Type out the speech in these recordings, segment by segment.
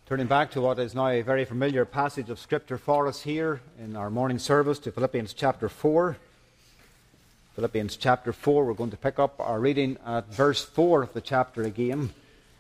Turning back to what is now a very familiar passage of Scripture for us here in our morning service, to Philippians chapter 4. Philippians chapter 4, we're going to pick up our reading at verse 4 of the chapter again,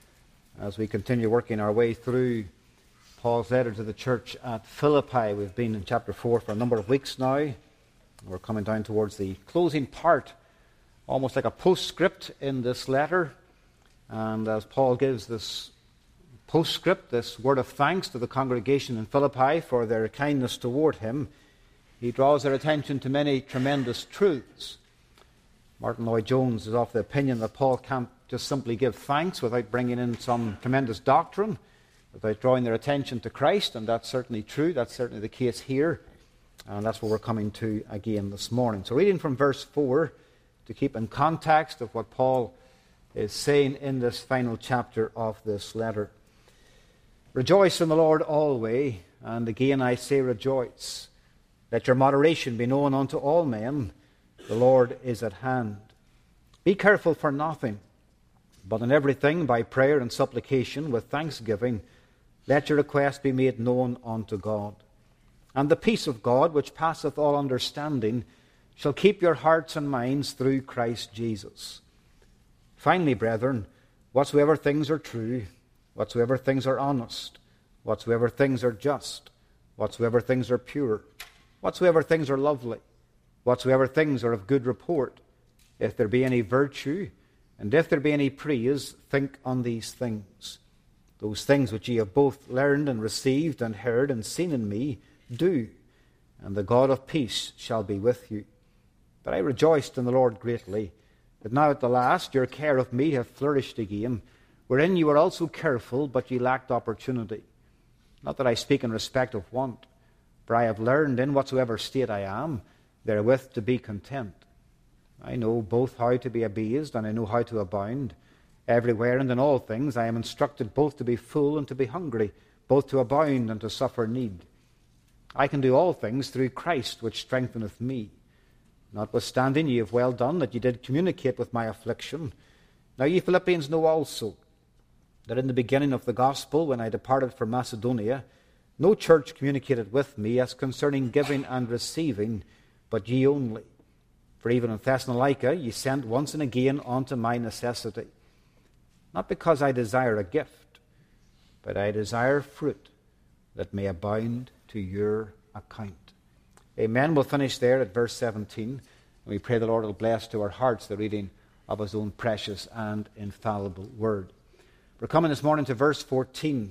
as we continue working our way through Paul's letter to the church at Philippi. We've been in chapter 4 for a number of weeks now. We're coming down towards the closing part, almost like a postscript in this letter. And as Paul gives this postscript, this word of thanks to the congregation in Philippi for their kindness toward him, he draws their attention to many tremendous truths. Martin Lloyd-Jones is of the opinion that Paul can't just simply give thanks without bringing in some tremendous doctrine, without drawing their attention to Christ, and that's certainly true. That's certainly the case here, and that's what we're coming to again this morning. So reading from verse 4, to keep in context of what Paul is saying in this final chapter of this letter. Rejoice in the Lord always, and again I say rejoice. Let your moderation be known unto all men. The Lord is at hand. Be careful for nothing, but in everything by prayer and supplication with thanksgiving, let your request be made known unto God. And the peace of God, which passeth all understanding, shall keep your hearts and minds through Christ Jesus. Finally, brethren, whatsoever things are true, whatsoever things are honest, whatsoever things are just, whatsoever things are pure, whatsoever things are lovely, whatsoever things are of good report, if there be any virtue, and if there be any praise, think on these things. Those things which ye have both learned and received and heard and seen in me, do, and the God of peace shall be with you. But I rejoiced in the Lord greatly, that now at the last your care of me hath flourished again, wherein you were also careful, but ye lacked opportunity. Not that I speak in respect of want, for I have learned in whatsoever state I am, therewith to be content. I know both how to be abased, and I know how to abound. Everywhere and in all things I am instructed both to be full and to be hungry, both to abound and to suffer need. I can do all things through Christ, which strengtheneth me. Notwithstanding, ye have well done that ye did communicate with my affliction. Now ye Philippians know also that in the beginning of the gospel, when I departed from Macedonia, no church communicated with me as concerning giving and receiving, but ye only. For even in Thessalonica ye sent once and again unto my necessity. Not because I desire a gift, but I desire fruit that may abound to your account. Amen. We'll finish there at verse 17. And we pray the Lord will bless to our hearts the reading of his own precious and infallible word. We're coming this morning to verse 13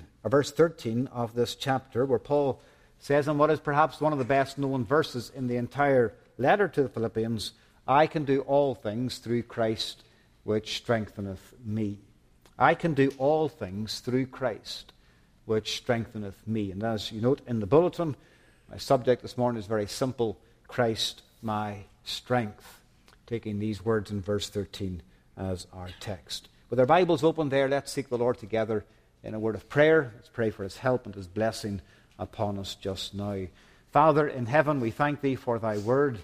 of this chapter, where Paul says in what is perhaps one of the best known verses in the entire letter to the Philippians, I can do all things through Christ which strengtheneth me. I can do all things through Christ which strengtheneth me. And as you note in the bulletin, my subject this morning is very simple: Christ my strength. Taking these words in verse 13 as our text. With our Bibles open there, let's seek the Lord together in a word of prayer. Let's pray for his help and his blessing upon us just now. Father in heaven, we thank thee for thy word.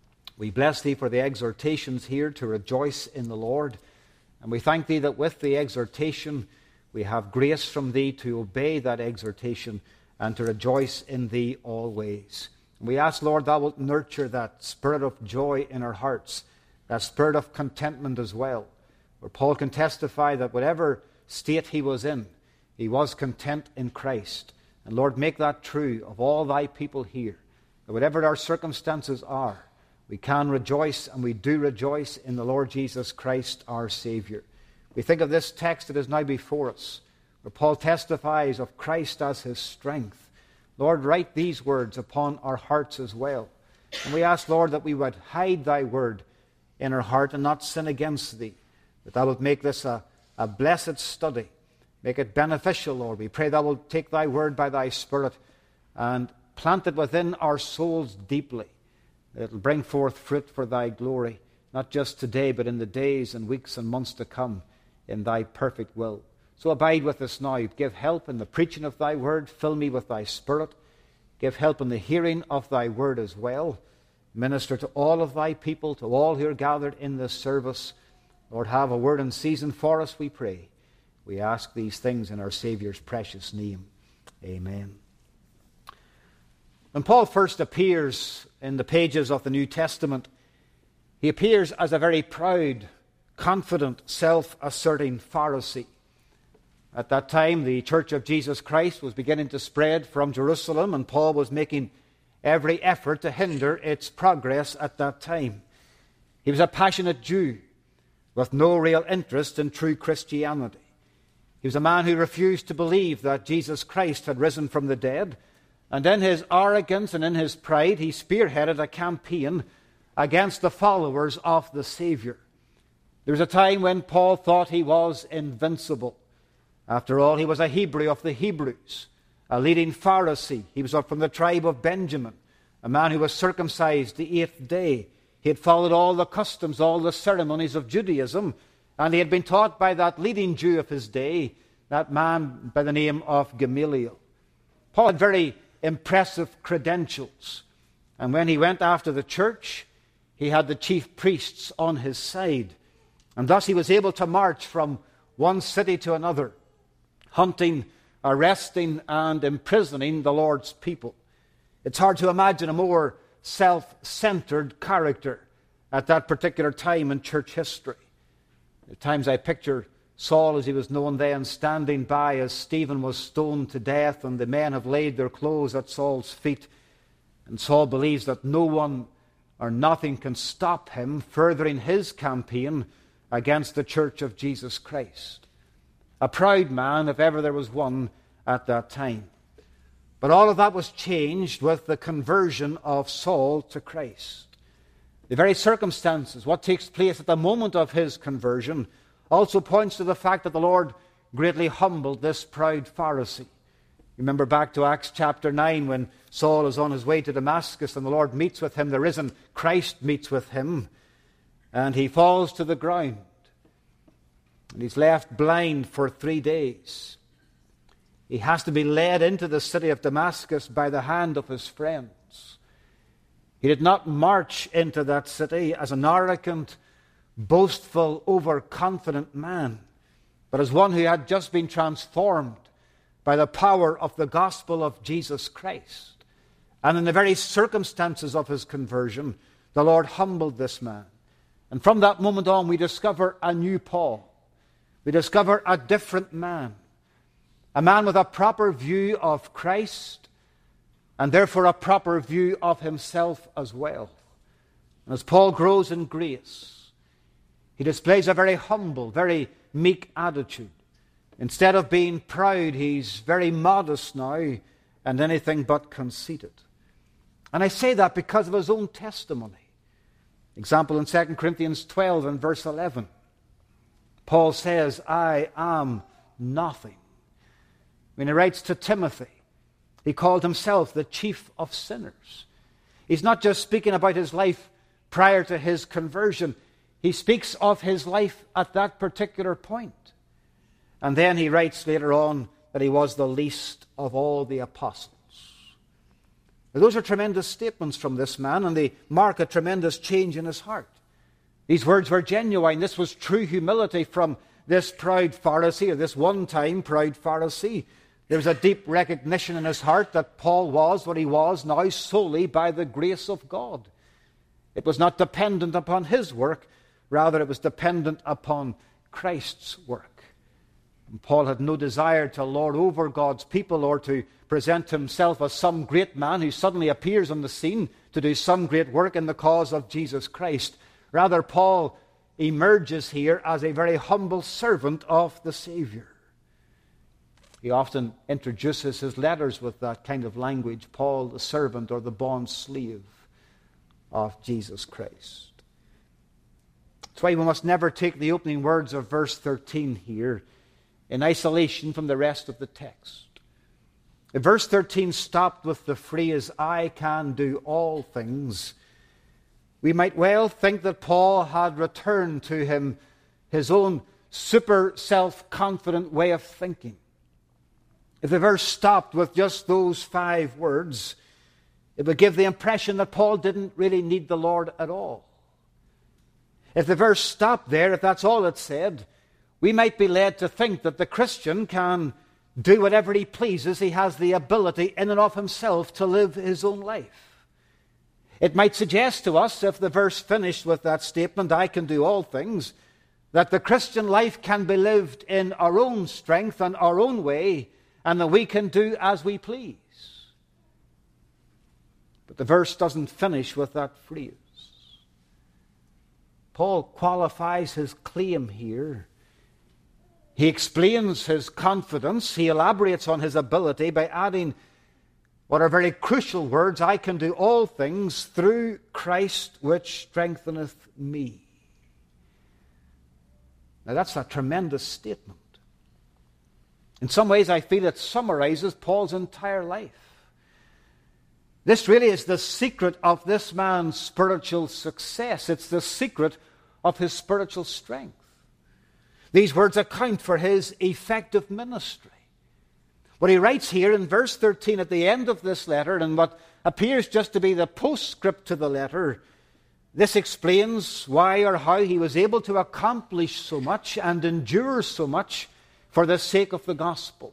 We bless thee for the exhortations here to rejoice in the Lord. And we thank thee that with the exhortation we have grace from thee to obey that exhortation and to rejoice in thee always. And we ask, Lord, thou wilt nurture that spirit of joy in our hearts, that spirit of contentment as well, where Paul can testify that whatever state he was in, he was content in Christ. And Lord, make that true of all thy people here, that whatever our circumstances are, we can rejoice, and we do rejoice in the Lord Jesus Christ, our Savior. We think of this text that is now before us, where Paul testifies of Christ as his strength. Lord, write these words upon our hearts as well. And we ask, Lord, that we would hide thy word in our heart and not sin against thee, that thou wilt make this a blessed study, make it beneficial, Lord. We pray thou wilt take thy word by thy Spirit and plant it within our souls deeply, that it will bring forth fruit for thy glory, not just today, but in the days and weeks and months to come, in thy perfect will. So abide with us now. Give help in the preaching of thy word. Fill me with thy Spirit. Give help in the hearing of thy word as well. Minister to all of thy people, to all who are gathered in this service. Lord, have a word in season for us, we pray. We ask these things in our Saviour's precious name. Amen. When Paul first appears in the pages of the New Testament, he appears as a very proud, confident, self-asserting Pharisee. At that time, the Church of Jesus Christ was beginning to spread from Jerusalem, and Paul was making every effort to hinder its progress at that time. He was a passionate Jew with no real interest in true Christianity. He was a man who refused to believe that Jesus Christ had risen from the dead, and in his arrogance and in his pride, he spearheaded a campaign against the followers of the Savior. There was a time when Paul thought he was invincible. After all, he was a Hebrew of the Hebrews, a leading Pharisee. He was from the tribe of Benjamin, a man who was circumcised the 8th day. He had followed all the customs, all the ceremonies of Judaism, and he had been taught by that leading Jew of his day, that man by the name of Gamaliel. Paul had very impressive credentials, and when he went after the church, he had the chief priests on his side, and thus he was able to march from one city to another, hunting, arresting, and imprisoning the Lord's people. It's hard to imagine a more self-centered character at that particular time in church history. At times I picture Saul, as he was known then, standing by as Stephen was stoned to death, and the men have laid their clothes at Saul's feet. And Saul believes that no one or nothing can stop him furthering his campaign against the church of Jesus Christ. A proud man, if ever there was one at that time. But all of that was changed with the conversion of Saul to Christ. The very circumstances, what takes place at the moment of his conversion, also points to the fact that the Lord greatly humbled this proud Pharisee. Remember back to Acts chapter 9 when Saul is on his way to Damascus and the Lord meets with him, the risen Christ meets with him, and he falls to the ground. And he's left blind for 3 days. He has to be led into the city of Damascus by the hand of his friends. He did not march into that city as an arrogant, boastful, overconfident man, but as one who had just been transformed by the power of the gospel of Jesus Christ. And in the very circumstances of his conversion, the Lord humbled this man. And from that moment on, we discover a new Paul. We discover a different man. A man with a proper view of Christ, and therefore a proper view of himself as well. And as Paul grows in grace, he displays a very humble, very meek attitude. Instead of being proud, he's very modest now and anything but conceited. And I say that because of his own testimony. Example in 2 Corinthians 12 and verse 11. Paul says, I am nothing. When he writes to Timothy, he called himself the chief of sinners. He's not just speaking about his life prior to his conversion. He speaks of his life at that particular point. And then he writes later on that he was the least of all the apostles. Now, those are tremendous statements from this man, and they mark a tremendous change in his heart. These words were genuine. This was true humility from this proud Pharisee, or this one-time proud Pharisee. There was a deep recognition in his heart that Paul was what he was now solely by the grace of God. It was not dependent upon his work, rather it was dependent upon Christ's work. And Paul had no desire to lord over God's people or to present himself as some great man who suddenly appears on the scene to do some great work in the cause of Jesus Christ. Rather, Paul emerges here as a very humble servant of the Savior. He often introduces his letters with that kind of language, Paul, the servant or the bond slave of Jesus Christ. That's why we must never take the opening words of verse 13 here in isolation from the rest of the text. If verse 13 stopped with the phrase, I can do all things, we might well think that Paul had returned to him his own super self-confident way of thinking. If the verse stopped with just those 5 words, it would give the impression that Paul didn't really need the Lord at all. If the verse stopped there, if that's all it said, we might be led to think that the Christian can do whatever he pleases. He has the ability in and of himself to live his own life. It might suggest to us, if the verse finished with that statement, I can do all things, that the Christian life can be lived in our own strength and our own way, and that we can do as we please. But the verse doesn't finish with that phrase. Paul qualifies his claim here. He explains his confidence. He elaborates on his ability by adding what are very crucial words: I can do all things through Christ which strengtheneth me. Now that's a tremendous statement. In some ways I feel it summarizes Paul's entire life. This really is the secret of this man's spiritual success. It's the secret of his spiritual strength. These words account for his effective ministry. What he writes here in verse 13 at the end of this letter, and what appears just to be the postscript to the letter, this explains why or how he was able to accomplish so much and endure so much for the sake of the gospel.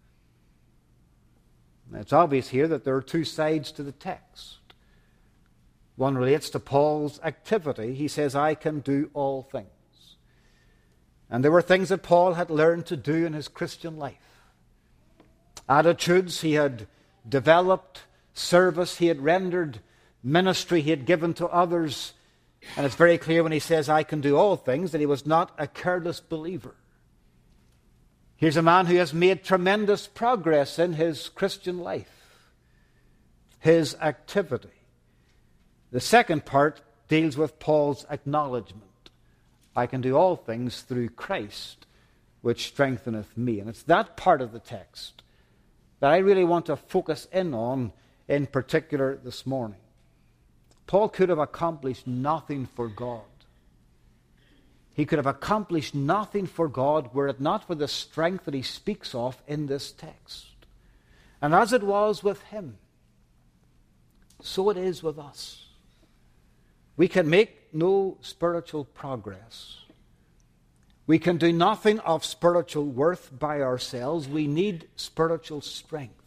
Now, it's obvious here that there are two sides to the text. One relates to Paul's activity. He says, I can do all things. And there were things that Paul had learned to do in his Christian life. Attitudes he had developed, service he had rendered, ministry he had given to others. And it's very clear when he says, I can do all things, that he was not a careless believer. Here's a man who has made tremendous progress in his Christian life, his activity. The second part deals with Paul's acknowledgement. I can do all things through Christ, which strengtheneth me. And it's that part of the text that I really want to focus in on in particular this morning. Paul could have accomplished nothing for God. He could have accomplished nothing for God were it not for the strength that he speaks of in this text. And as it was with him, so it is with us. We can make no spiritual progress. We can do nothing of spiritual worth by ourselves. We need spiritual strength.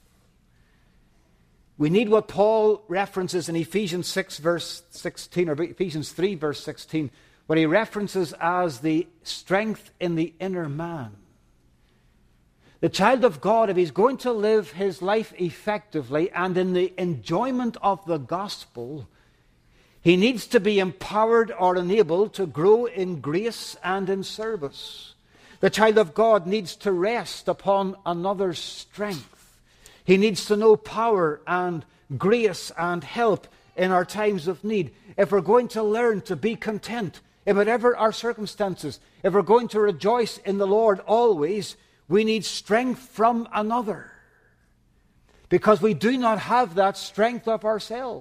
We need what Paul references in Ephesians 6 verse 16, or Ephesians 3 verse 16, what he references as the strength in the inner man. The child of God, if he's going to live his life effectively and in the enjoyment of the gospel, he needs to be empowered or enabled to grow in grace and in service. The child of God needs to rest upon another's strength. He needs to know power and grace and help in our times of need. If we're going to learn to be content in whatever our circumstances, if we're going to rejoice in the Lord always, we need strength from another. Because we do not have that strength of ourselves.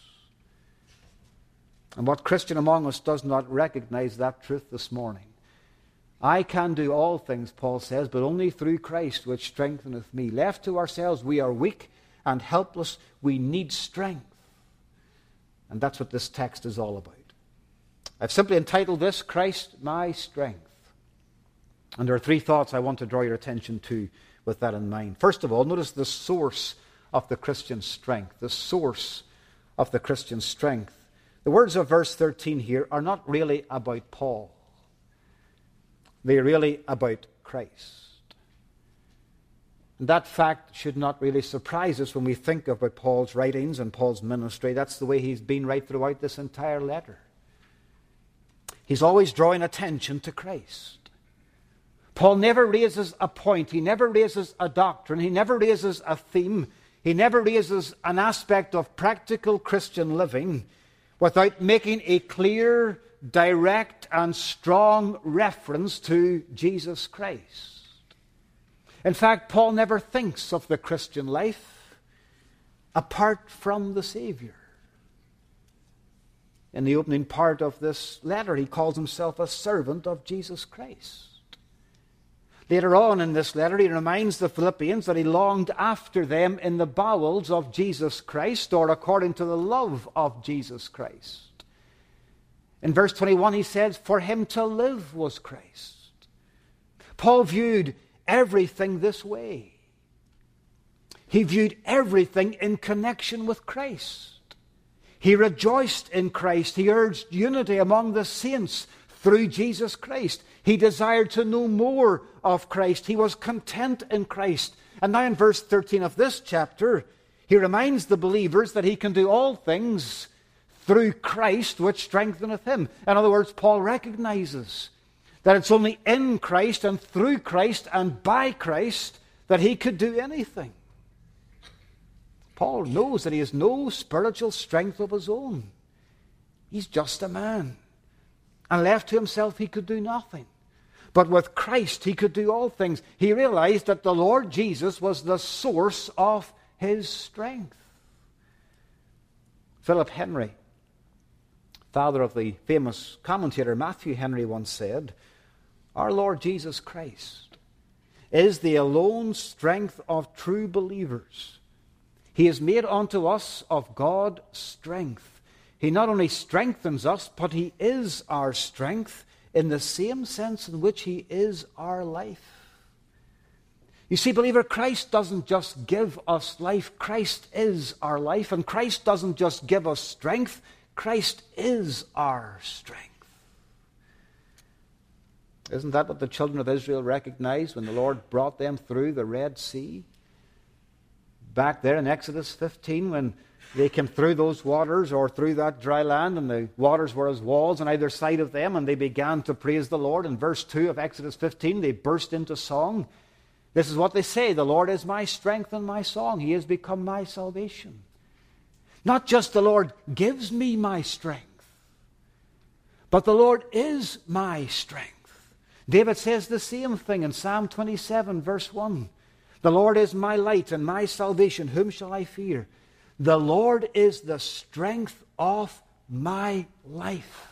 And what Christian among us does not recognize that truth this morning? I can do all things, Paul says, but only through Christ which strengtheneth me. Left to ourselves, we are weak and helpless. We need strength. And that's what this text is all about. I've simply entitled this, Christ my strength. And there are three thoughts I want to draw your attention to with that in mind. First of all, notice the source of the Christian strength. The source of the Christian strength. The words of verse 13 here are not really about Paul. They are really about Christ. And that fact should not really surprise us when we think about Paul's writings and Paul's ministry. That's the way he's been right throughout this entire letter. He's always drawing attention to Christ. Paul never raises a point. He never raises a doctrine. He never raises a theme. He never raises an aspect of practical Christian living without making a clear, direct, and strong reference to Jesus Christ. In fact, Paul never thinks of the Christian life apart from the Savior. In the opening part of this letter, he calls himself a servant of Jesus Christ. Later on in this letter, he reminds the Philippians that he longed after them in the bowels of Jesus Christ, or according to the love of Jesus Christ. In verse 21, he says, for him to live was Christ. Paul viewed everything this way. He viewed everything in connection with Christ. He rejoiced in Christ. He urged unity among the saints through Jesus Christ. He desired to know more of Christ. He was content in Christ. And now in verse 13 of this chapter, he reminds the believers that he can do all things through Christ which strengtheneth him. In other words, Paul recognizes that it's only in Christ and through Christ and by Christ that he could do anything. Paul knows that he has no spiritual strength of his own. He's just a man. And left to himself, he could do nothing. But with Christ, he could do all things. He realized that the Lord Jesus was the source of his strength. Philip Henry, father of the famous commentator Matthew Henry, once said, "Our Lord Jesus Christ is the alone strength of true believers. He is made unto us of God strength. He not only strengthens us, but he is our strength in the same sense in which he is our life." You see, believer, Christ doesn't just give us life. Christ is our life. And Christ doesn't just give us strength. Christ is our strength. Isn't that what the children of Israel recognized when the Lord brought them through the Red Sea? Back there in Exodus 15, when they came through those waters or through that dry land, and the waters were as walls on either side of them, and they began to praise the Lord. In verse 2 of Exodus 15, they burst into song. This is what they say: "The Lord is my strength and my song. He has become my salvation." Not just the Lord gives me my strength, but the Lord is my strength. David says the same thing in Psalm 27, verse 1. "The Lord is my light and my salvation. Whom shall I fear? The Lord is the strength of my life.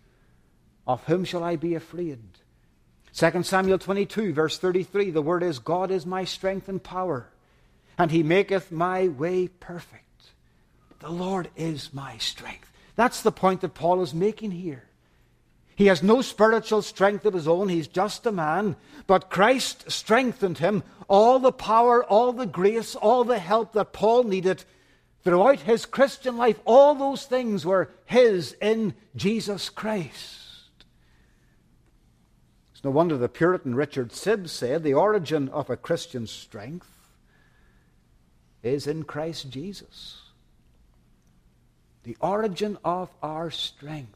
Of whom shall I be afraid?" 2 Samuel 22, verse 33, the word is, "God is my strength and power, and he maketh my way perfect." The Lord is my strength. That's the point that Paul is making here. He has no spiritual strength of his own. He's just a man. But Christ strengthened him. All the power, all the grace, all the help that Paul needed throughout his Christian life, all those things were his in Jesus Christ. It's no wonder the Puritan Richard Sibbes said the origin of a Christian strength is in Christ Jesus. The origin of our strength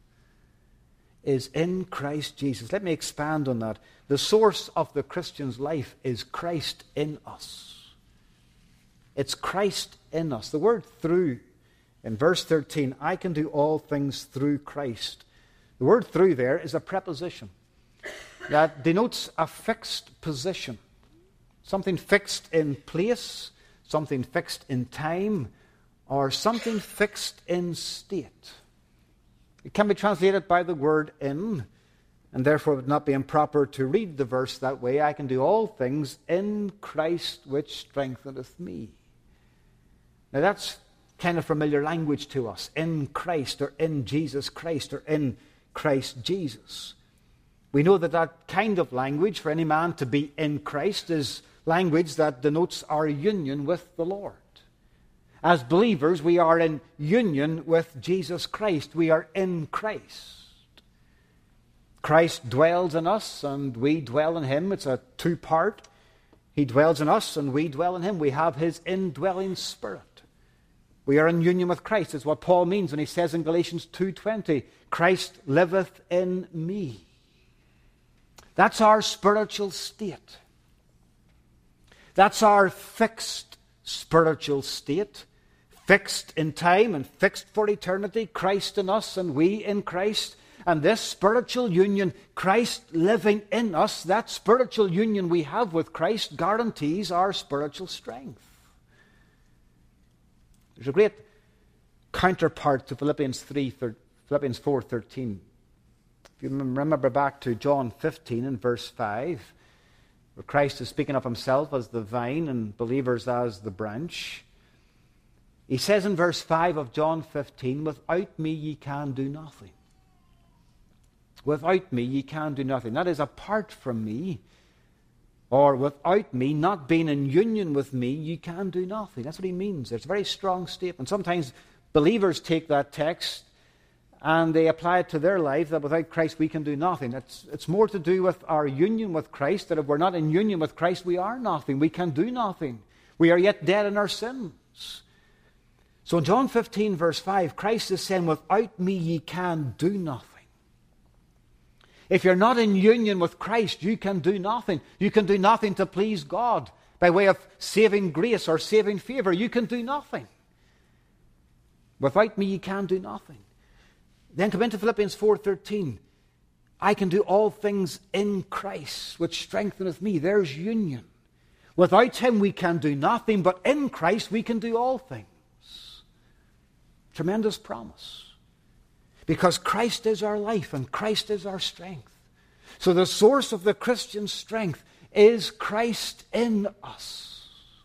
is in Christ Jesus. Let me expand on that. The source of the Christian's life is Christ in us. It's Christ in us. The word "through" in verse 13, "I can do all things through Christ." The word "through" there is a preposition that denotes a fixed position. Something fixed in place, something fixed in time, or something fixed in state. It can be translated by the word "in," and therefore it would not be improper to read the verse that way. "I can do all things in Christ which strengtheneth me." Now that's kind of familiar language to us. In Christ, or in Jesus Christ, or in Christ Jesus. We know that that kind of language, for any man to be in Christ, is language that denotes our union with the Lord. As believers, we are in union with Jesus Christ. We are in Christ. Christ dwells in us and we dwell in him. It's a two-part. He dwells in us and we dwell in him. We have his indwelling spirit. We are in union with Christ. It's what Paul means when he says in Galatians 2:20, "Christ liveth in me." That's our spiritual state. That's our fixed spiritual state. Fixed in time and fixed for eternity. Christ in us and we in Christ. And this spiritual union, Christ living in us, that spiritual union we have with Christ guarantees our spiritual strength. There's a great counterpart to Philippians 4:13. If you remember back to John 15 and verse 5, where Christ is speaking of himself as the vine and believers as the branch. He says in verse 5 of John 15, "Without me ye can do nothing." Without me ye can do nothing. That is, apart from me, or without me, not being in union with me, you can do nothing. That's what he means. It's a very strong statement. Sometimes believers take that text and they apply it to their life, that without Christ we can do nothing. It's more to do with our union with Christ, that if we're not in union with Christ, we are nothing. We can do nothing. We are yet dead in our sins. So in John 15, verse 5, Christ is saying, without me ye can do nothing. If you're not in union with Christ, you can do nothing. You can do nothing to please God by way of saving grace or saving favor. You can do nothing. Without me, you can do nothing. Then come into Philippians 4:13. I can do all things in Christ, which strengtheneth me. There's union. Without him, we can do nothing, but in Christ, we can do all things. Tremendous promise. Because Christ is our life and Christ is our strength. So the source of the Christian strength is Christ in us.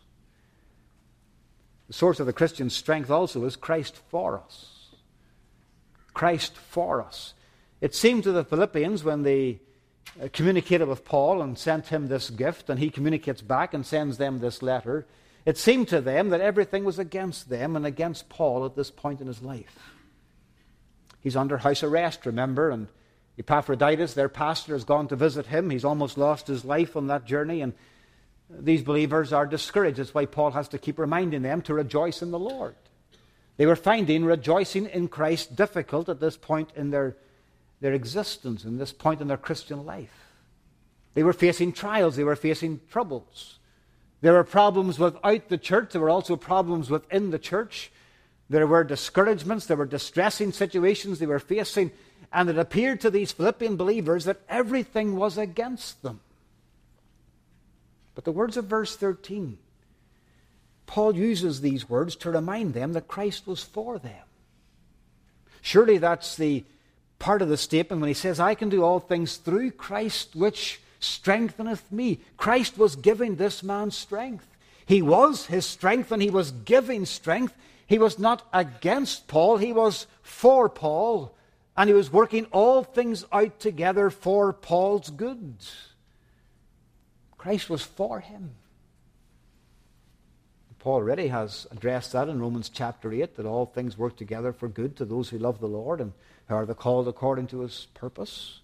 The source of the Christian strength also is Christ for us. Christ for us. It seemed to the Philippians when they communicated with Paul and sent him this gift, and he communicates back and sends them this letter, it seemed to them that everything was against them and against Paul at this point in his life. He's under house arrest, remember, and Epaphroditus, their pastor, has gone to visit him. He's almost lost his life on that journey, and these believers are discouraged. That's why Paul has to keep reminding them to rejoice in the Lord. They were finding rejoicing in Christ difficult at this point in their existence, in this point in their Christian life. They were facing trials. They were facing troubles. There were problems without the church. There were also problems within the church. There were discouragements, there were distressing situations they were facing, and it appeared to these Philippian believers that everything was against them. But the words of verse 13, Paul uses these words to remind them that Christ was for them. Surely that's the part of the statement when he says, I can do all things through Christ which strengtheneth me. Christ was giving this man strength. He was his strength and he was giving strength. He was not against Paul, he was for Paul, and he was working all things out together for Paul's good. Christ was for him. Paul already has addressed that in Romans chapter 8, that all things work together for good to those who love the Lord and who are the called according to his purpose.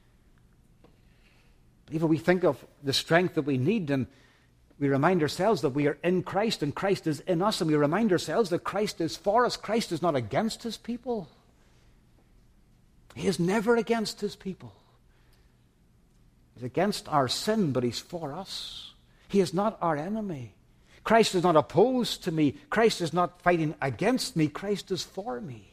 Even we think of the strength that we need, and we remind ourselves that we are in Christ and Christ is in us, and we remind ourselves that Christ is for us. Christ is not against his people. He is never against his people. He's against our sin, but he's for us. He is not our enemy. Christ is not opposed to me. Christ is not fighting against me. Christ is for me.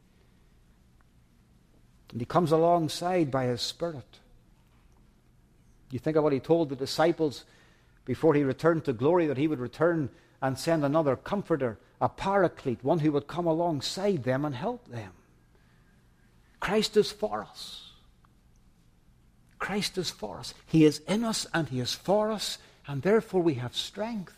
And he comes alongside by his Spirit. You think of what he told the disciples before he returned to glory, that he would return and send another comforter, a paraclete, one who would come alongside them and help them. Christ is for us. Christ is for us. He is in us and he is for us, and therefore we have strength.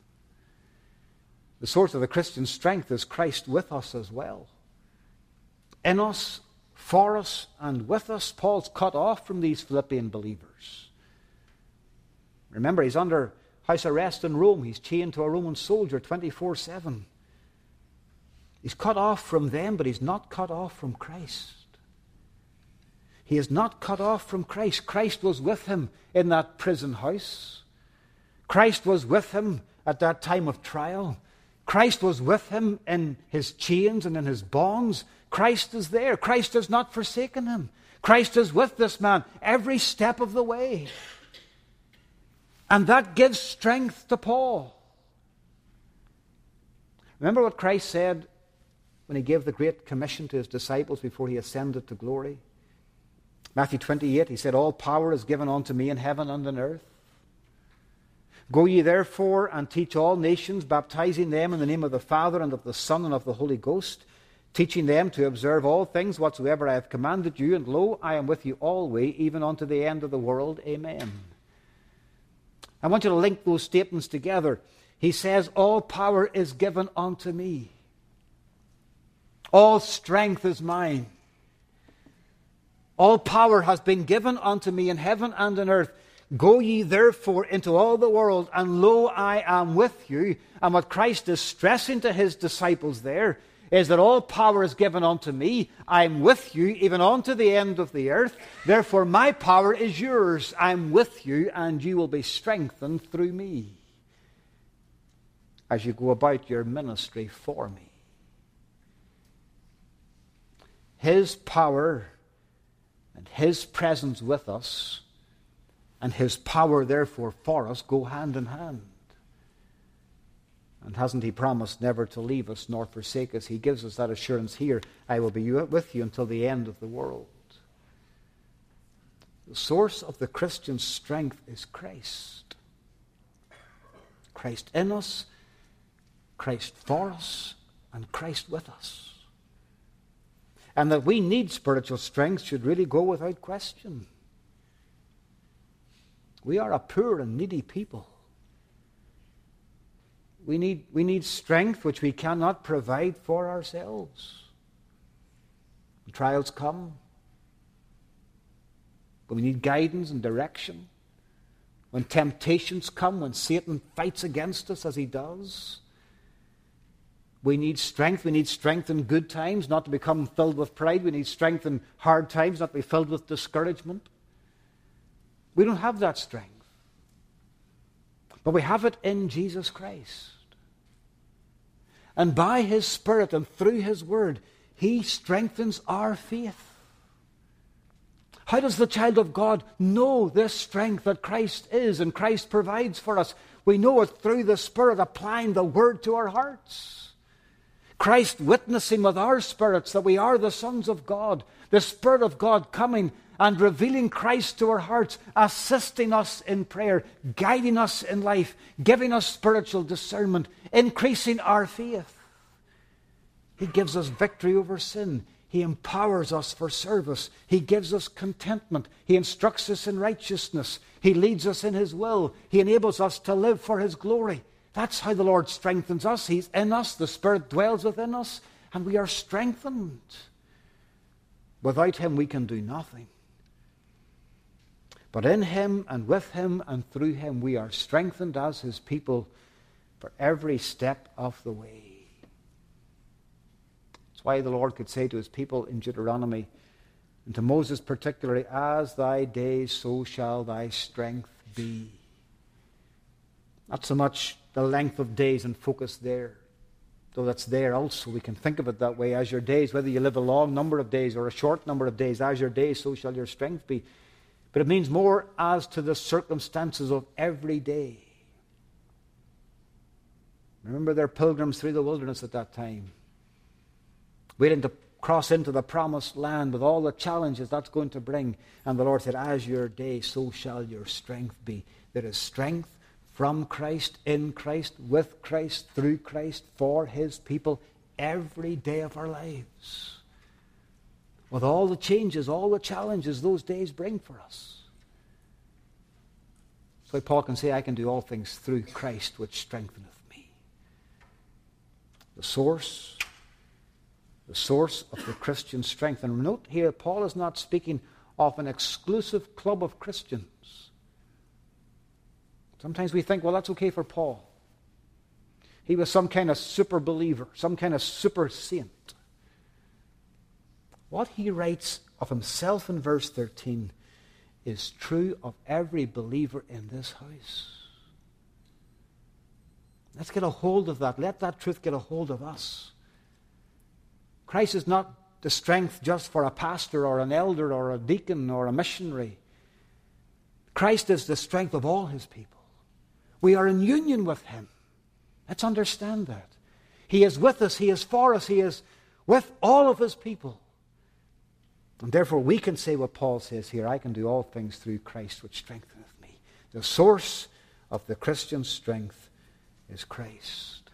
The source of the Christian strength is Christ with us as well. In us, for us, and with us. Paul's cut off from these Philippian believers. Remember, he's under house arrest in Rome. He's chained to a Roman soldier 24/7. He's cut off from them, but he's not cut off from Christ. He is not cut off from Christ. Christ was with him in that prison house. Christ was with him at that time of trial. Christ was with him in his chains and in his bonds. Christ is there. Christ has not forsaken him. Christ is with this man every step of the way. And that gives strength to Paul. Remember what Christ said when he gave the Great Commission to his disciples before he ascended to glory? Matthew 28, he said, all power is given unto me in heaven and on earth. Go ye therefore and teach all nations, baptizing them in the name of the Father and of the Son and of the Holy Ghost, teaching them to observe all things whatsoever I have commanded you, and lo, I am with you always, even unto the end of the world. Amen. I want you to link those statements together. He says, all power is given unto me. All strength is mine. All power has been given unto me in heaven and on earth. Go ye therefore into all the world, and lo, I am with you. And what Christ is stressing to his disciples there is that all power is given unto me. I'm with you even unto the end of the earth. Therefore my power is yours. I'm with you, and you will be strengthened through me as you go about your ministry for me. His power and his presence with us and his power therefore for us go hand in hand. And hasn't he promised never to leave us nor forsake us? He gives us that assurance here. I will be with you until the end of the world. The source of the Christian strength is Christ. Christ in us, Christ for us, and Christ with us. And that we need spiritual strength should really go without question. We are a poor and needy people. We need strength which we cannot provide for ourselves. When trials come, when we need guidance and direction, when temptations come, when Satan fights against us as he does, we need strength. We need strength in good times, not to become filled with pride. We need strength in hard times, not to be filled with discouragement. We don't have that strength. But we have it in Jesus Christ. And by his Spirit and through his Word, he strengthens our faith. How does the child of God know this strength that Christ is and Christ provides for us? We know it through the Spirit applying the Word to our hearts. Christ witnessing with our spirits that we are the sons of God. The Spirit of God coming and revealing Christ to our hearts, assisting us in prayer, guiding us in life, giving us spiritual discernment, increasing our faith. He gives us victory over sin. He empowers us for service. He gives us contentment. He instructs us in righteousness. He leads us in his will. He enables us to live for his glory. That's how the Lord strengthens us. He's in us. The Spirit dwells within us, and we are strengthened. Without him, we can do nothing. But in him and with him and through him, we are strengthened as his people for every step of the way. That's why the Lord could say to his people in Deuteronomy, and to Moses particularly, as thy days, so shall thy strength be. Not so much the length of days and focus there, though that's there also. We can think of it that way. As your days, whether you live a long number of days or a short number of days, as your days, so shall your strength be. But it means more as to the circumstances of every day. Remember, they're pilgrims through the wilderness at that time, waiting to cross into the promised land with all the challenges that's going to bring. And the Lord said, as your day, so shall your strength be. There is strength from Christ, in Christ, with Christ, through Christ, for his people every day of our lives. With all the changes, all the challenges those days bring for us. So Paul can say, I can do all things through Christ which strengtheneth me. The source of the Christian strength. And note here, Paul is not speaking of an exclusive club of Christians. Sometimes we think, well, that's okay for Paul. He was some kind of super believer, some kind of super saint. What he writes of himself in verse 13 is true of every believer in this house. Let's get a hold of that. Let that truth get a hold of us. Christ is not the strength just for a pastor or an elder or a deacon or a missionary. Christ is the strength of all his people. We are in union with him. Let's understand that. He is with us. He is for us. He is with all of his people. And therefore we can say what Paul says here, I can do all things through Christ which strengtheneth me. The source of the Christian strength is Christ.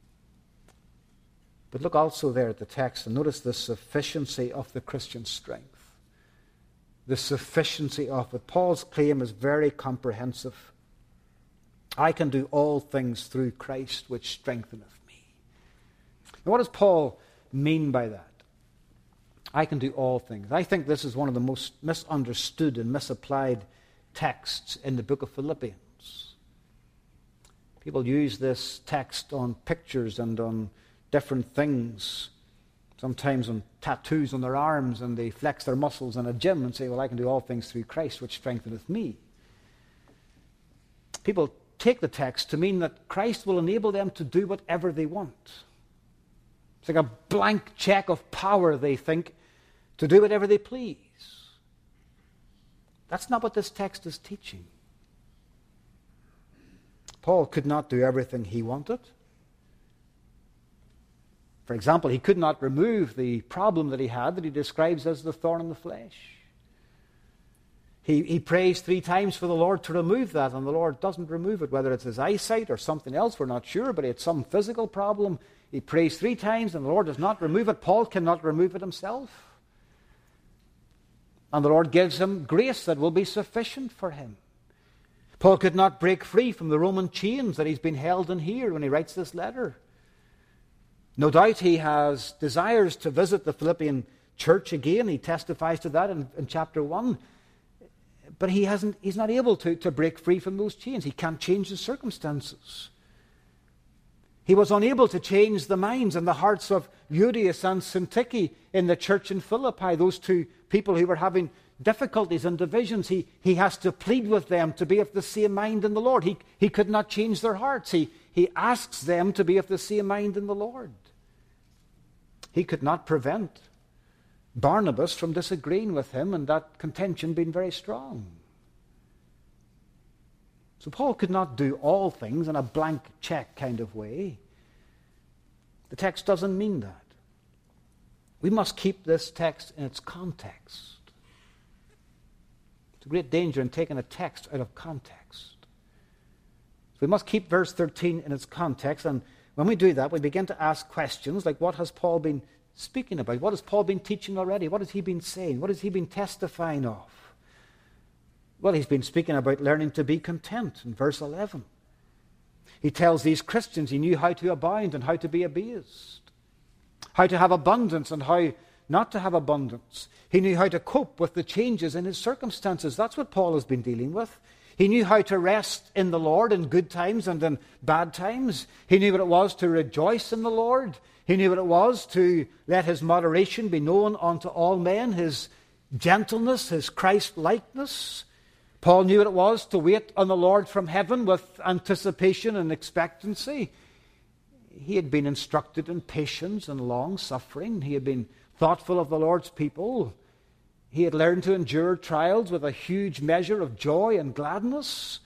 But look also there at the text and notice the sufficiency of the Christian strength. The sufficiency of it. Paul's claim is very comprehensive. I can do all things through Christ which strengtheneth me. Now what does Paul mean by that? I can do all things. I think this is one of the most misunderstood and misapplied texts in the book of Philippians. People use this text on pictures and on different things, sometimes on tattoos on their arms, and they flex their muscles in a gym and say, well, I can do all things through Christ, which strengtheneth me. People take the text to mean that Christ will enable them to do whatever they want. It's like a blank check of power, they think, to do whatever they please. That's not what this text is teaching. Paul could not do everything he wanted. For example, he could not remove the problem that he had that he describes as the thorn in the flesh. He prays 3 times for the Lord to remove that, and the Lord doesn't remove it, whether it's his eyesight or something else, we're not sure, but it's some physical problem. He prays 3 times, and the Lord does not remove it. Paul cannot remove it himself. And the Lord gives him grace that will be sufficient for him. Paul could not break free from the Roman chains that he's been held in here when he writes this letter. No doubt he has desires to visit the Philippian church again. He testifies to that in chapter 1. But he's not able to break free from those chains. He can't change the circumstances. He was unable to change the minds and the hearts of Euodias and Syntyche in the church in Philippi, those 2 people who were having difficulties and divisions. He has to plead with them to be of the same mind in the Lord. He could not change their hearts. He asks them to be of the same mind in the Lord. He could not prevent Barnabas from disagreeing with him and that contention being very strong. So Paul could not do all things in a blank check kind of way. The text doesn't mean that. We must keep this text in its context. It's a great danger in taking a text out of context. So we must keep verse 13 in its context, and when we do that, we begin to ask questions like, what has Paul been speaking about? What has Paul been teaching already? What has he been saying? What has he been testifying of? Well, he's been speaking about learning to be content in verse 11. He tells these Christians he knew how to abound and how to be abased, how to have abundance and how not to have abundance. He knew how to cope with the changes in his circumstances. That's what Paul has been dealing with. He knew how to rest in the Lord in good times and in bad times. He knew what it was to rejoice in the Lord. He knew what it was to let his moderation be known unto all men, his gentleness, his Christ-likeness. Paul knew what it was to wait on the Lord from heaven with anticipation and expectancy. He had been instructed in patience and long-suffering. He had been thoughtful of the Lord's people. He had learned to endure trials with a huge measure of joy and gladness.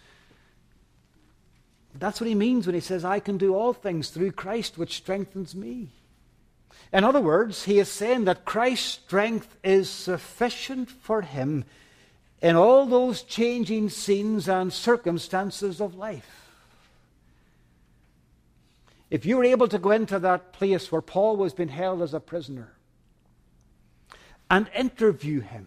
That's what he means when he says, I can do all things through Christ which strengthens me. In other words, he is saying that Christ's strength is sufficient for him in all those changing scenes and circumstances of life. If you were able to go into that place where Paul was being held as a prisoner and interview him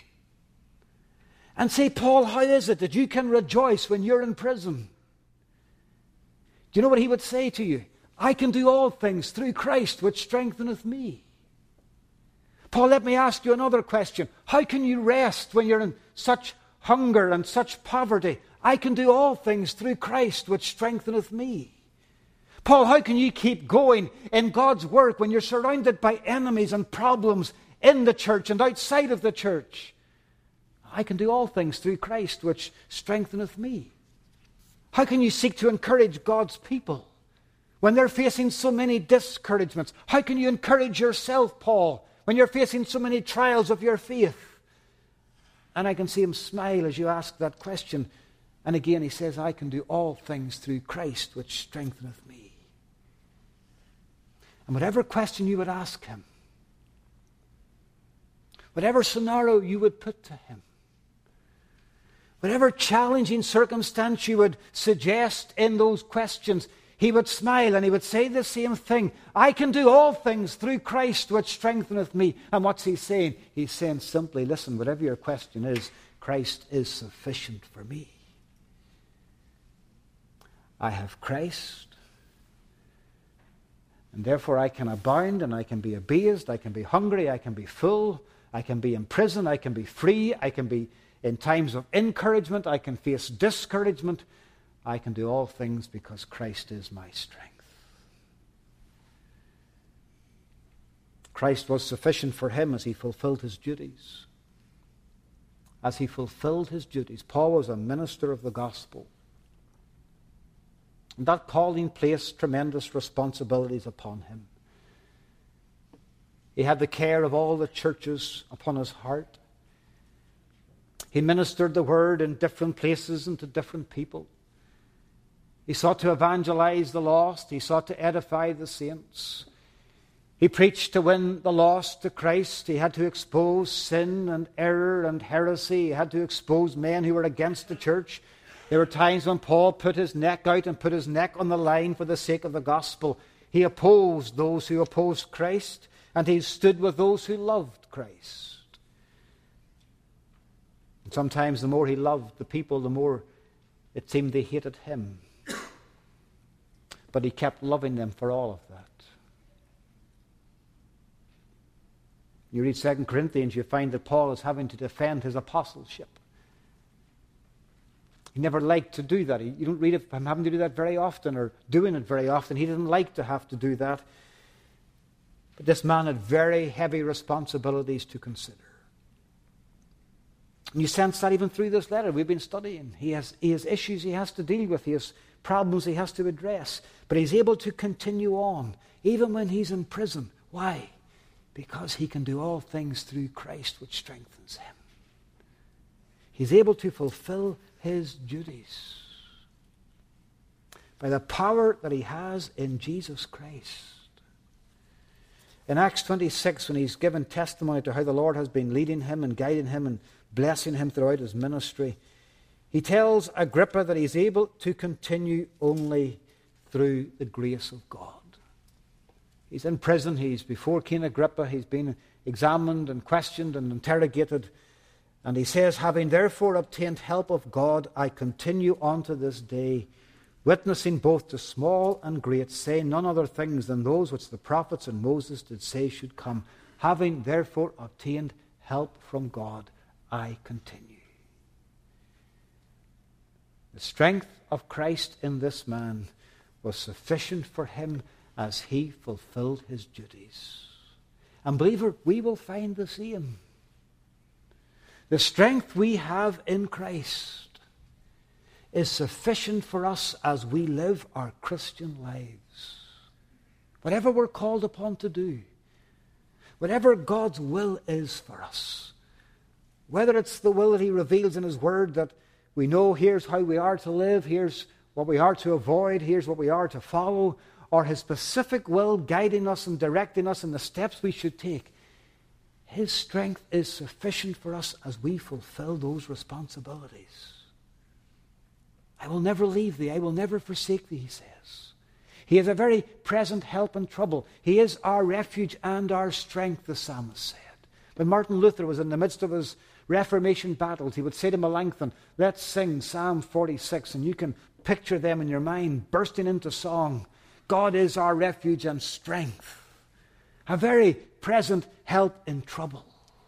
and say, Paul, how is it that you can rejoice when you're in prison? Do you know what he would say to you? I can do all things through Christ which strengtheneth me. Paul, let me ask you another question. How can you rest when you're in such hunger and such poverty? I can do all things through Christ which strengtheneth me. Paul, how can you keep going in God's work when you're surrounded by enemies and problems in the church and outside of the church? I can do all things through Christ which strengtheneth me. How can you seek to encourage God's people when they're facing so many discouragements? How can you encourage yourself, Paul, when you're facing so many trials of your faith? And I can see him smile as you ask that question. And again he says, I can do all things through Christ which strengtheneth me. And whatever question you would ask him, whatever scenario you would put to him, whatever challenging circumstance you would suggest in those questions, he would smile and he would say the same thing. I can do all things through Christ which strengtheneth me. And what's he saying? He's saying simply, listen, whatever your question is, Christ is sufficient for me. I have Christ, and therefore I can abound and I can be abased, I can be hungry, I can be full, I can be in prison, I can be free, I can be In times of encouragement, I can face discouragement. I can do all things because Christ is my strength. Christ was sufficient for him as he fulfilled his duties. As he fulfilled his duties, Paul was a minister of the gospel. And that calling placed tremendous responsibilities upon him. He had the care of all the churches upon his heart. He ministered the word in different places and to different people. He sought to evangelize the lost. He sought to edify the saints. He preached to win the lost to Christ. He had to expose sin and error and heresy. He had to expose men who were against the church. There were times when Paul put his neck out and put his neck on the line for the sake of the gospel. He opposed those who opposed Christ, and he stood with those who loved Christ. And sometimes the more he loved the people, the more it seemed they hated him. But he kept loving them for all of that. You read 2 Corinthians, you find that Paul is having to defend his apostleship. He never liked to do that. You don't read of him having to do that very often or doing it very often. He didn't like to have to do that. But this man had very heavy responsibilities to consider. And you sense that even through this letter we've been studying. He has issues he has to deal with. He has problems he has to address. But he's able to continue on, even when he's in prison. Why? Because he can do all things through Christ, which strengthens him. He's able to fulfill his duties by the power that he has in Jesus Christ. In Acts 26, when he's given testimony to how the Lord has been leading him and guiding him and blessing him throughout his ministry, he tells Agrippa that he's able to continue only through the grace of God. He's in prison. He's before King Agrippa. He's been examined and questioned and interrogated. And he says, having therefore obtained help of God, I continue on to this day, witnessing both to small and great, saying none other things than those which the prophets and Moses did say should come. Having therefore obtained help from God, I continue. The strength of Christ in this man was sufficient for him as he fulfilled his duties. And believer, we will find the same. The strength we have in Christ is sufficient for us as we live our Christian lives. Whatever we're called upon to do, whatever God's will is for us, whether it's the will that he reveals in his word that we know here's how we are to live, here's what we are to avoid, here's what we are to follow, or his specific will guiding us and directing us in the steps we should take, his strength is sufficient for us as we fulfill those responsibilities. I will never leave thee, I will never forsake thee, he says. He is a very present help in trouble. He is our refuge and our strength, the psalmist said. When Martin Luther was in the midst of his Reformation battles, he would say to Melanchthon, let's sing Psalm 46, and you can picture them in your mind bursting into song. God is our refuge and strength, a very present help in trouble.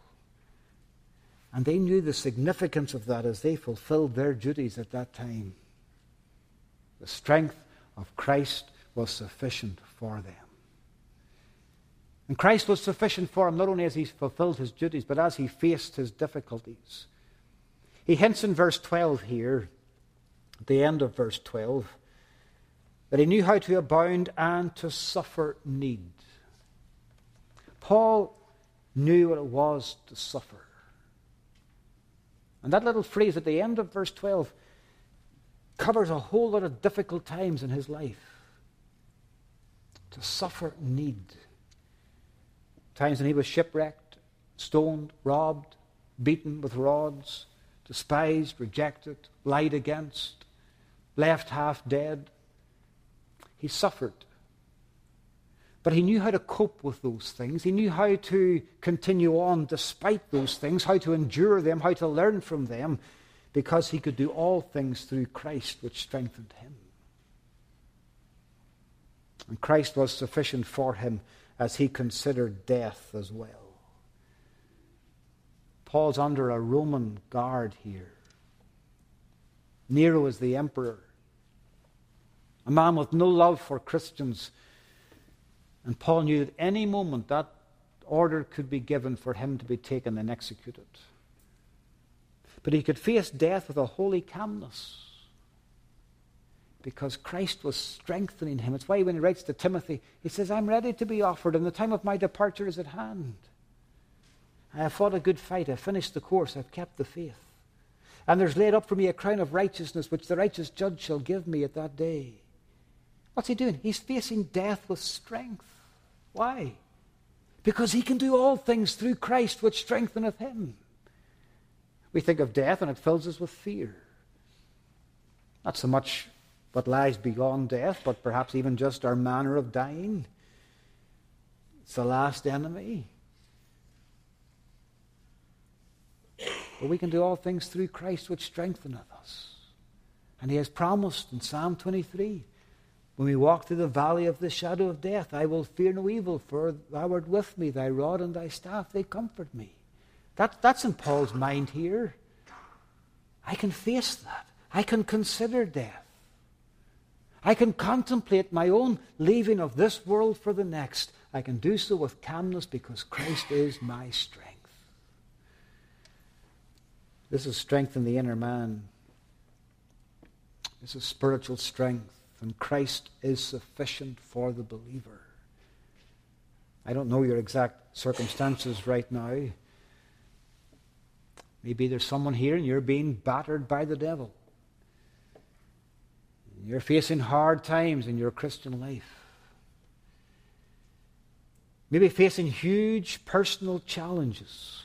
And they knew the significance of that as they fulfilled their duties at that time. The strength of Christ was sufficient for them. And Christ was sufficient for him not only as he fulfilled his duties, but as he faced his difficulties. He hints in verse 12 here, at the end of verse 12, that he knew how to abound and to suffer need. Paul knew what it was to suffer. And that little phrase at the end of verse 12 covers a whole lot of difficult times in his life. To suffer need. Times when he was shipwrecked, stoned, robbed, beaten with rods, despised, rejected, lied against, left half dead. He suffered. But he knew how to cope with those things. He knew how to continue on despite those things, how to endure them, how to learn from them, because he could do all things through Christ, which strengthened him. And Christ was sufficient for him as he considered death as well. Paul's under a Roman guard here. Nero is the emperor. A man with no love for Christians. And Paul knew at any moment that order could be given for him to be taken and executed. But he could face death with a holy calmness, because Christ was strengthening him. It's why when he writes to Timothy, he says, I'm ready to be offered, and the time of my departure is at hand. I have fought a good fight, I've finished the course, I've kept the faith. And there's laid up for me a crown of righteousness, which the righteous judge shall give me at that day. What's he doing? He's facing death with strength. Why? Because he can do all things through Christ, which strengtheneth him. We think of death and it fills us with fear. Not so much what lies beyond death, but perhaps even just our manner of dying. It's the last enemy. But we can do all things through Christ, which strengtheneth us. And he has promised in Psalm 23, when we walk through the valley of the shadow of death, I will fear no evil, for thou art with me, thy rod and thy staff, they comfort me. That's in Paul's mind here. I can face that. I can consider death. I can contemplate my own leaving of this world for the next. I can do so with calmness because Christ is my strength. This is strength in the inner man. This is spiritual strength, and Christ is sufficient for the believer. I don't know your exact circumstances right now. Maybe there's someone here and you're being battered by the devil. You're facing hard times in your Christian life. Maybe facing huge personal challenges.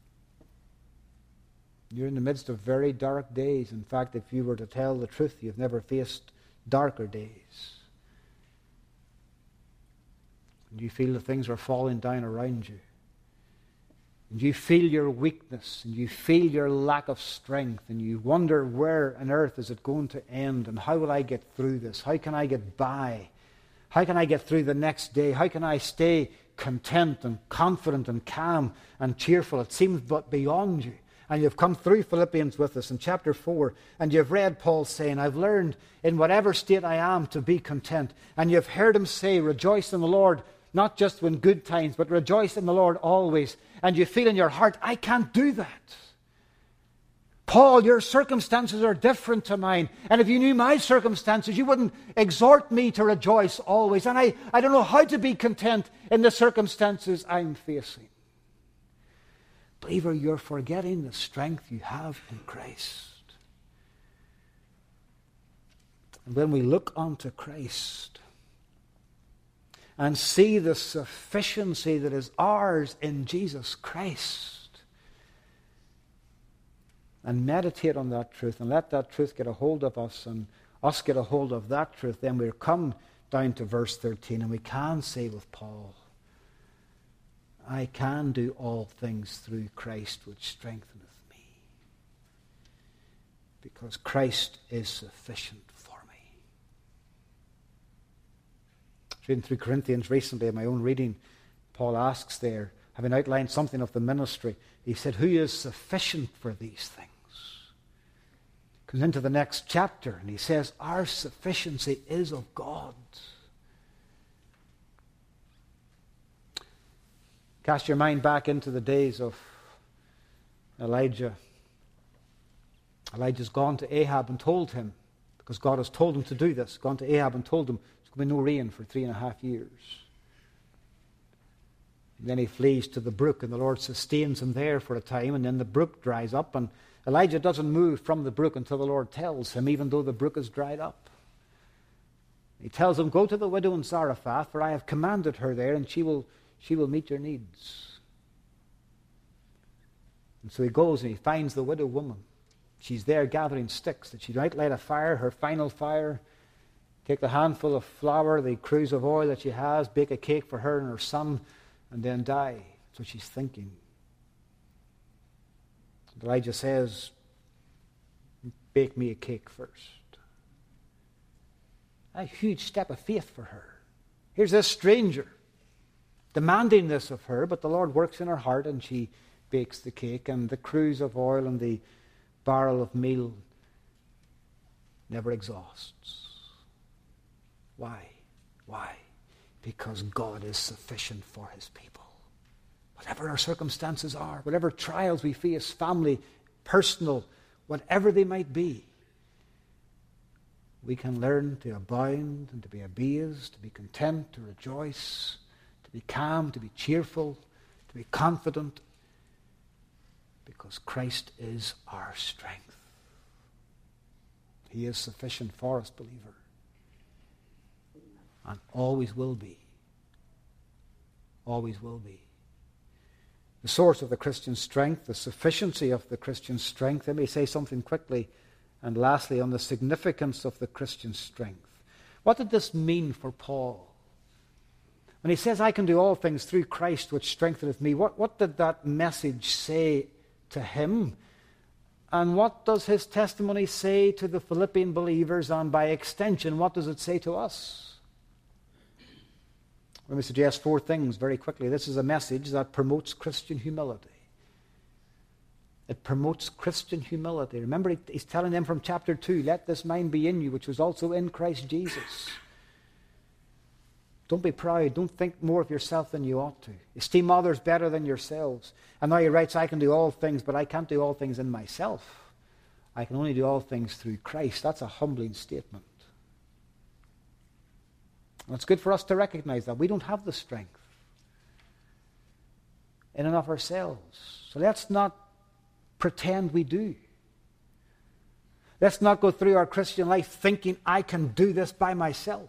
You're in the midst of very dark days. In fact, if you were to tell the truth, you've never faced darker days. And you feel that things are falling down around you. And you feel your weakness, and you feel your lack of strength, and you wonder where on earth is it going to end, and how will I get through this? How can I get by? How can I get through the next day? How can I stay content and confident and calm and cheerful? It seems but beyond you. And you've come through Philippians with us in chapter 4, and you've read Paul saying, I've learned in whatever state I am to be content. And you've heard him say, rejoice in the Lord, not just when good times, but rejoice in the Lord always. And you feel in your heart, I can't do that. Paul, your circumstances are different to mine. And if you knew my circumstances, you wouldn't exhort me to rejoice always. And I don't know how to be content in the circumstances I'm facing. Believer, you're forgetting the strength you have in Christ. And when we look unto Christ and see the sufficiency that is ours in Jesus Christ, and meditate on that truth and let that truth get a hold of us and us get a hold of that truth, then we'll come down to verse 13 and we can say with Paul, I can do all things through Christ which strengtheneth me. Because Christ is sufficient for me. I was reading through Corinthians recently in my own reading. Paul asks there, having outlined something of the ministry, he said, who is sufficient for these things? Comes into the next chapter and he says, our sufficiency is of God. Cast your mind back into the days of Elijah. Elijah's gone to Ahab and told him, because God has told him to do this, gone to Ahab and told him there's going to be no rain for 3.5 years. And then he flees to the brook, and the Lord sustains him there for a time, and then the brook dries up, and Elijah doesn't move from the brook until the Lord tells him, even though the brook is dried up. He tells him, go to the widow in Zarephath, for I have commanded her there, and she will meet your needs. And so he goes and he finds the widow woman. She's there gathering sticks that she might light a fire, her final fire, take the handful of flour, the cruse of oil that she has, bake a cake for her and her son, and then die. That's what she's thinking. And Elijah says, bake me a cake first. A huge step of faith for her. Here's this stranger demanding this of her, but the Lord works in her heart and she bakes the cake, and the cruse of oil and the barrel of meal never exhausts. Why? Why? Because God is sufficient for his people. Whatever our circumstances are, whatever trials we face, family, personal, whatever they might be, we can learn to abound and to be amazed, to be content, to rejoice, to be calm, to be cheerful, to be confident, because Christ is our strength. He is sufficient for us, believer, and always will be. Always will be. The source of the Christian strength, the sufficiency of the Christian strength. Let me say something quickly, and lastly, on the significance of the Christian strength. What did this mean for Paul? When he says, I can do all things through Christ which strengtheneth me, what did that message say to him? And what does his testimony say to the Philippian believers? And by extension, what does it say to us? Let me suggest 4 things very quickly. This is a message that promotes Christian humility. It promotes Christian humility. Remember, he's telling them from chapter 2, let this mind be in you, which was also in Christ Jesus. Don't be proud. Don't think more of yourself than you ought to. Esteem others better than yourselves. And now he writes, I can do all things, but I can't do all things in myself. I can only do all things through Christ. That's a humbling statement. And it's good for us to recognize that we don't have the strength in and of ourselves. So let's not pretend we do. Let's not go through our Christian life thinking, I can do this by myself.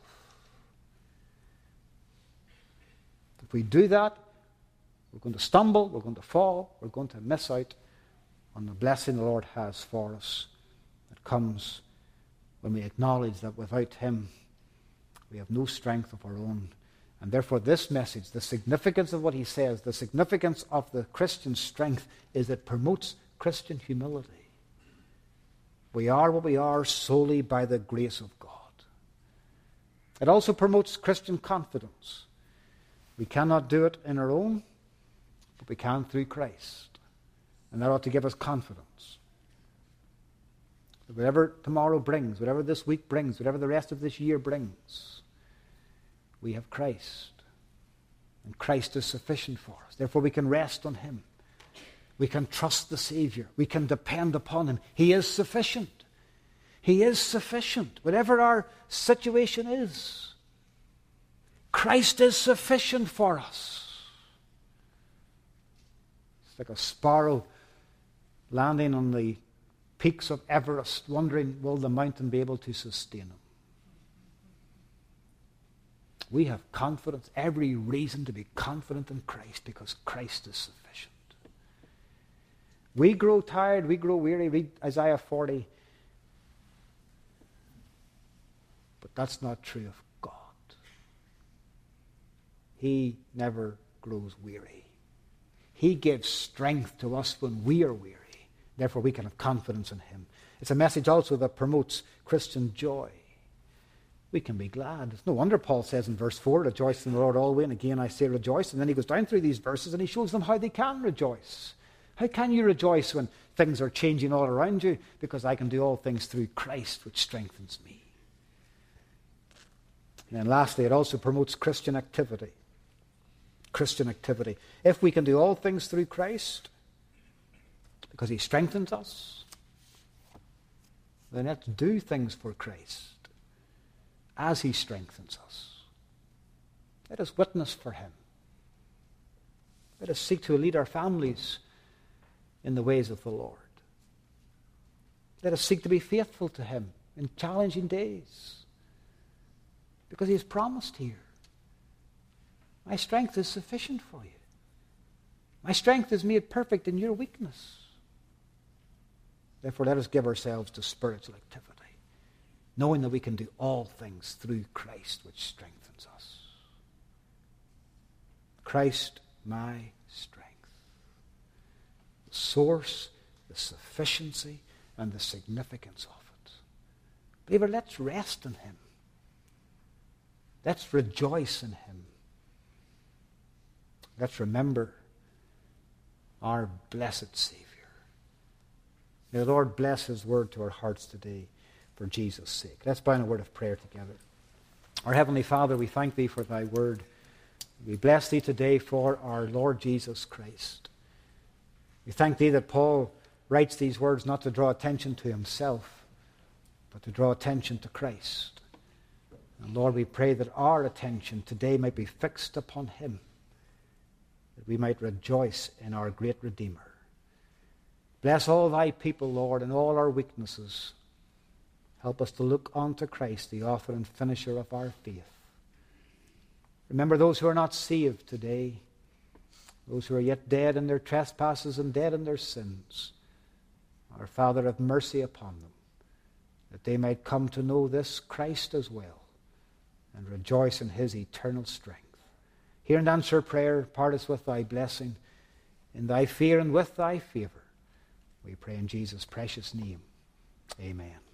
If we do that, we're going to stumble, we're going to fall, we're going to miss out on the blessing the Lord has for us that comes when we acknowledge that without him we have no strength of our own. And therefore this message, the significance of what he says, the significance of the Christian strength is it promotes Christian humility. We are what we are solely by the grace of God. It also promotes Christian confidence. We cannot do it in our own, but we can through Christ. And that ought to give us confidence. Whatever tomorrow brings, whatever this week brings, whatever the rest of this year brings, we have Christ. And Christ is sufficient for us. Therefore we can rest on him. We can trust the Savior. We can depend upon him. He is sufficient. He is sufficient. Whatever our situation is, Christ is sufficient for us. It's like a sparrow landing on the peaks of Everest, wondering, will the mountain be able to sustain him? We have confidence, every reason to be confident in Christ, because Christ is sufficient. We grow tired, we grow weary. Read Isaiah 40. But that's not true of God. He never grows weary. He gives strength to us when we are weary. Therefore, we can have confidence in him. It's a message also that promotes Christian joy. We can be glad. It's no wonder Paul says in verse 4, rejoice in the Lord always, and again I say rejoice. And then he goes down through these verses and he shows them how they can rejoice. How can you rejoice when things are changing all around you? Because I can do all things through Christ, which strengthens me. And then lastly, it also promotes Christian activity. Christian activity. If we can do all things through Christ, because he strengthens us, then let's do things for Christ as he strengthens us. Let us witness for him. Let us seek to lead our families in the ways of the Lord. Let us seek to be faithful to him in challenging days, because he has promised here, my strength is sufficient for you. My strength is made perfect in your weakness. Therefore, let us give ourselves to spiritual activity, knowing that we can do all things through Christ, which strengthens us. Christ, my strength. The source, the sufficiency, and the significance of it. Believer, let's rest in him. Let's rejoice in him. Let's remember our blessed Saviour. May the Lord bless His word to our hearts today for Jesus' sake. Let's bow in a word of prayer together. Our Heavenly Father, we thank Thee for Thy word. We bless Thee today for our Lord Jesus Christ. We thank Thee that Paul writes these words not to draw attention to himself, but to draw attention to Christ. And Lord, we pray that our attention today might be fixed upon Him, that we might rejoice in our great Redeemer. Bless all Thy people, Lord, in all our weaknesses. Help us to look unto Christ, the author and finisher of our faith. Remember those who are not saved today, those who are yet dead in their trespasses and dead in their sins. Our Father, have mercy upon them, that they might come to know this Christ as well, and rejoice in His eternal strength. Hear and answer prayer. Part us with Thy blessing. In Thy fear and with Thy favor, we pray in Jesus' precious name. Amen.